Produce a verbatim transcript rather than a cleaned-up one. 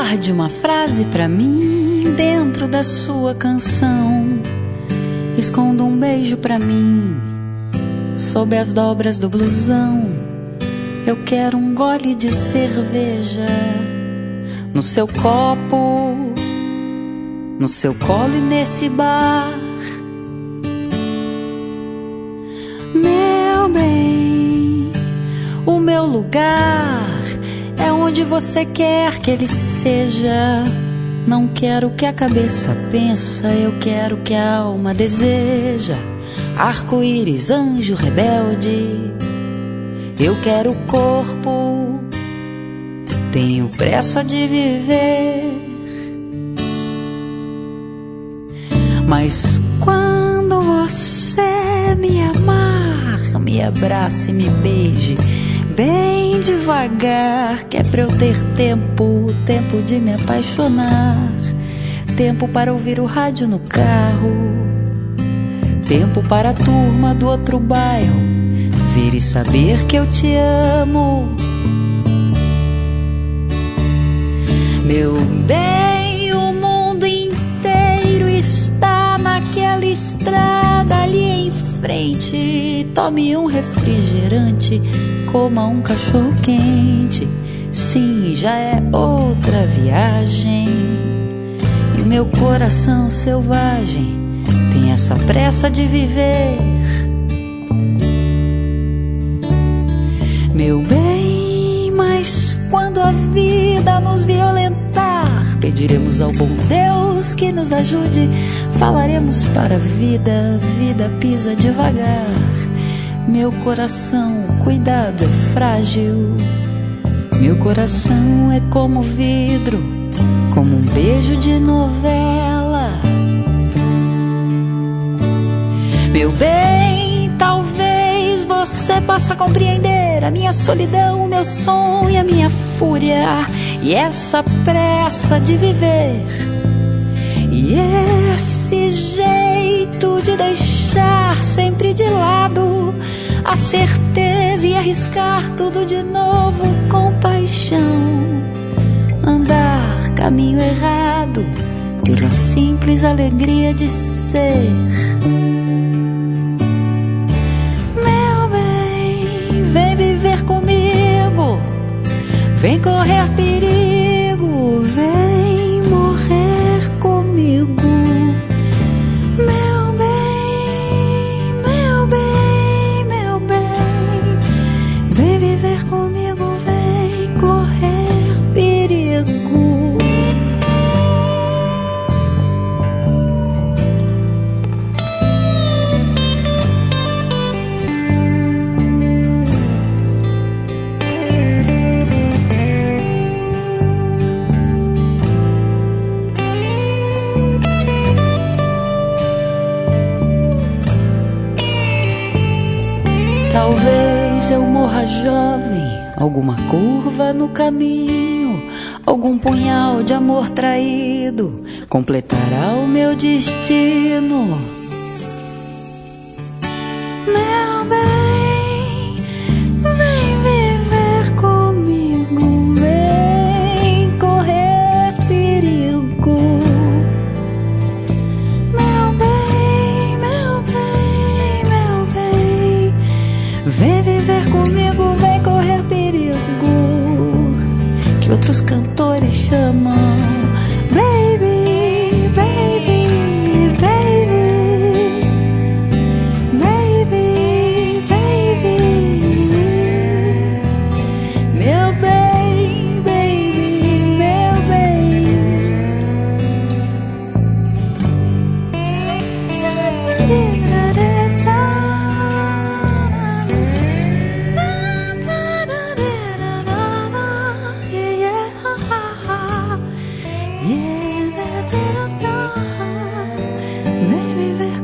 Guarde uma frase pra mim dentro da sua canção. Esconda um beijo pra mim sob as dobras do blusão. Eu quero um gole de cerveja no seu copo, no seu colo e nesse bar. Meu bem, o meu lugar é onde você quer que ele seja. Não quero o que a cabeça pensa, eu quero o que a alma deseja. Arco-íris, anjo rebelde, eu quero o corpo, tenho pressa de viver. Mas quando você me amar, me abrace, me beije bem devagar, que é pra eu ter tempo, tempo de me apaixonar, tempo para ouvir o rádio no carro, tempo para a turma do outro bairro vir e saber que eu te amo. Meu bem, o mundo inteiro está naquela estrada ali em frente. Tome um refrigerante, coma um cachorro quente. Sim, já é outra viagem. E o meu coração selvagem tem essa pressa de viver. Meu bem, mas quando a vida nos violentar, pediremos ao bom Deus que nos ajude. Falaremos para a vida, vida pisa devagar. Meu coração, cuidado, é frágil. Meu coração é como vidro, como um beijo de novela. Meu bem, talvez você possa compreender a minha solidão, o meu sonho e a minha fúria, e essa pressa de viver, e esse jeito de deixar sempre de lado a certeza e arriscar tudo de novo com paixão. Andar caminho errado pela simples alegria de ser. Meu bem, vem viver comigo, vem correr perigo, vem morrer comigo. Meu bem, meu bem, meu bem, vem viver comigo, vem correr perigo. Talvez eu morra jovem, alguma curva no caminho, algum punhal de amor traído completará o meu destino. Meu bem, vem viver comigo, vem correr perigo. Meu bem, meu bem, meu bem, vem viver comigo, vem correr perigo, que outros cantores chamam baby, baby, baby, baby, baby. Meu bem, baby, meu bem. Vem viver